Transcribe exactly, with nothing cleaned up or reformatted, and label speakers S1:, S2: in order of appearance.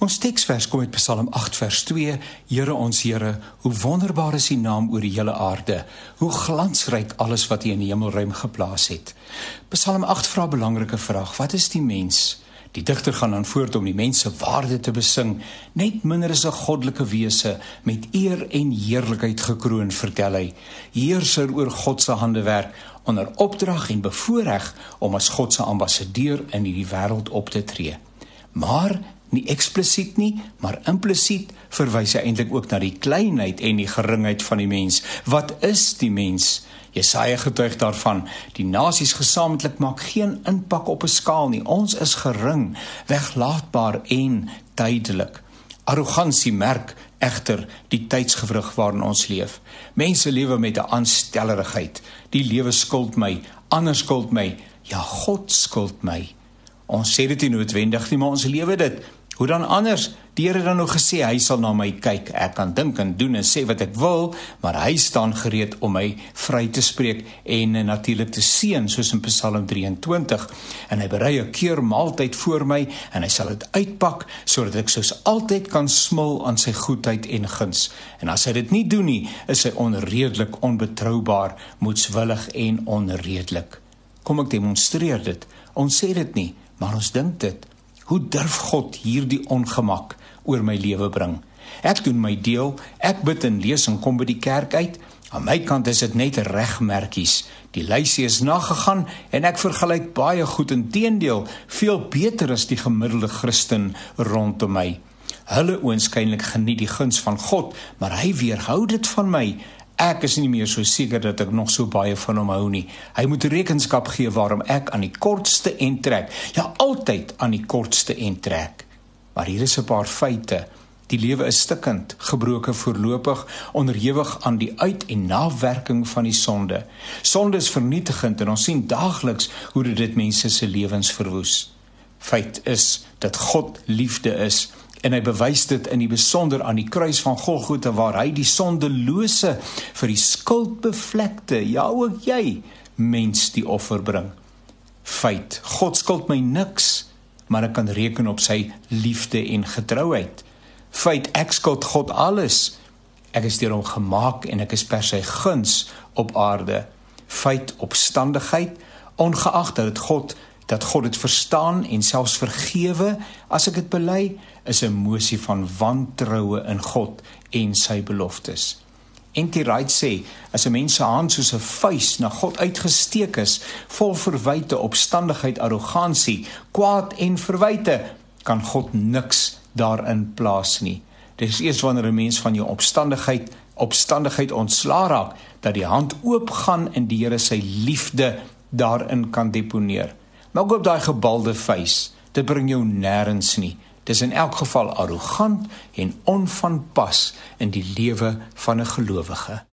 S1: Ons teksvers kom uit Psalm agt vers twee, Here ons Here, hoe wonderbaar is die naam oor die hele aarde, hoe glansryk alles wat hy in die hemelruim geplaas het. Psalm agt vra 'n belangrike vraag, wat is die mens? Die digter gaan dan voort om die mens se waarde te besing, net minder as 'n goddelike wese, met eer en heerlikheid gekroon, vertel hy, heerser oor God se handewerk, onder opdrag en bevoorreg om as God se ambassadeur in hierdie wêreld op te tree. Maar nie eksplisiet nie, maar implisiet verwys hy eintlik ook na die kleinheid en die geringheid van die mens. Wat is die mens? Jesaja getuig daarvan, die nasies gesamentlik maak geen impak op 'n skaal nie. Ons is gering, weglaatbaar en tydelik. Arrogansie merk egter die tydsgewrig waarin ons leef. Mense lewe met 'n aanstellerigheid. Die lewe skuld my, ander skuld my, ja, God skuld my. Ons sê dit nie noodwendig nie, maar ons lewe dit. Hoe dan anders? Die Here het dan nou gesê, hy sal na my kyk. Ek kan dink en doen en sê wat ek wil, maar hy staan gereed om my vry te spreek en natuurlik te seën, soos in Psalm drieëntwintig. En hy berei 'n keur maaltyd voor my en hy sal dit uitpak, sodat ek soos altyd kan smil aan sy goedheid en guns. En as hy dit nie doen nie, is hy onredelik, onbetroubaar, moedswillig en onredelik. Kom ek demonstreer dit. Ons sê dit nie, maar ons dink dit. Hoe durf God hierdie ongemak oor my lewe bring? Ek doen my deel, ek bid en lees en kom by die kerk uit. Aan my kant is dit net regmerkies. Die lysie is nagegaan en ek vergelyk baie goed, inteendeel, veel beter as die gemiddelde Christen rondom my. Hulle oënskynlik geniet die guns van God, maar hy weerhou dit van my. Ek is nie meer so seker dat ek nog so baie van hom hou nie. Hy moet rekenskap gee waarom ek aan die kortste end trek. Ja, altyd aan die kortste end trek. Maar hier is 'n paar feite. Die lewe is stikkend, gebroken voorlopig, onderhewig aan die uit- en nawerking van die sonde. Sonde is vernietigend en ons sien daagliks hoe dit, dit mense se lewens verwoes. Feit is dat God liefde is. En hy bewys dit in die besonder aan die kruis van Golgotha, waar hy die sondelose vir die skuldbevlekte, ja ook jy, mens die offer bring. Feit, God skuld my niks, maar ek kan reken op sy liefde en getrouheid. Feit, ek skuld God alles. Ek is deur hom gemaak en ek is per sy guns op aarde. Feit, opstandigheid, ongeag dat het God dat God het verstaan en selfs vergewe, as ek het bely, is 'n emosie van wantroue in God en sy beloftes. N T Wright sê, as 'n mens se hand soos 'n vuis na God uitgesteek is, vol verwyte, opstandigheid, arrogansie, kwaad en verwyte, kan God niks daarin plaas nie. Dit is eers wanneer 'n mens van jou opstandigheid, opstandigheid ontslaa raak, dat die hand oopgaan en die Here sy liefde daarin kan deponeer. Maar op daai gebalde vuis, dit bring jou nêrens nie. Dit is in elk geval arrogant en onvanpas in die lewe van 'n gelowige.